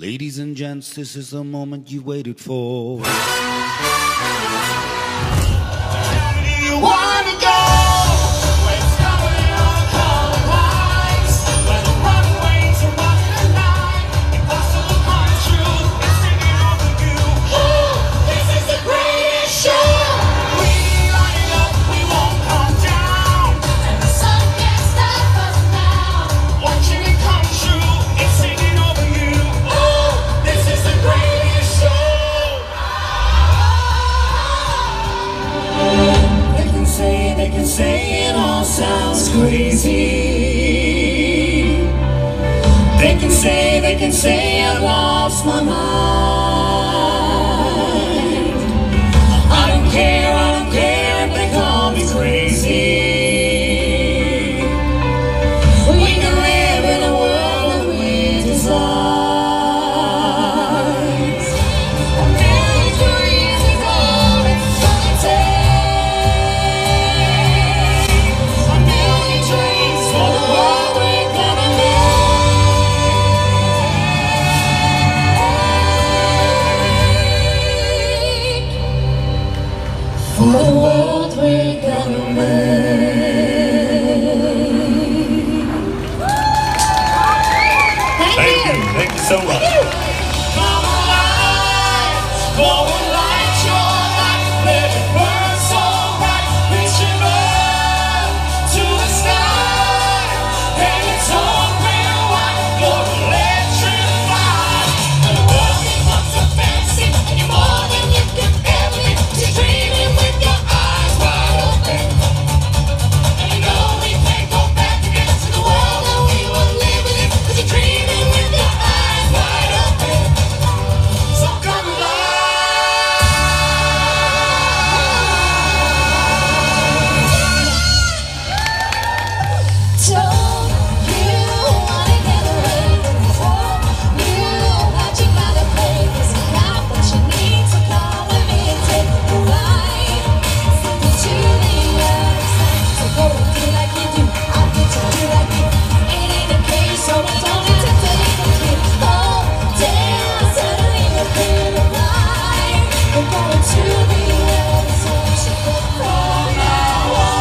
Ladies and gents, this is the moment you waited for. Where do you want to go? Where it's coming on color lights, where the runways are running the night. Impossible come true, it's singing over you. Ooh, this is the greatest show. We light it up, we won't come down, and the sun can't stop us now. Watching it come true, it's singing over you. This is the greatest show. They can say it all sounds crazy. They can say I lost my mind. I don't care if they call me crazy. We can live in a world that we design. For the world we're gonna make. Thank you so much. Come alive, go and light your light, let it burn so bright, reaching up to the sky, and it's open wide, you're electrified. And the world becomes a fantasy, and you're more than you can ever be. You're dreaming with your eyes wide open, and you know we can't go back again to the world that we were living in, 'cause you're dreaming with your eyes wide open. So come alive. Told you wanna get away, told you that you gotta play. This is not what you need, so come with me and take a ride. To the other side, so go and do like you do. I'll get to do like you. It ain't a case, so I don't intend to leave a kid. Oh, damn, suddenly you feel alive. We're going to the other side, so go from now on.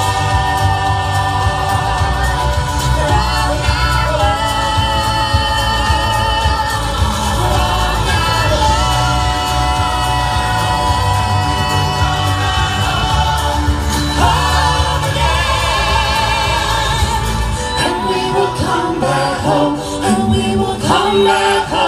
From now on. From now on. Home again. And we will come back home, and we will come back home.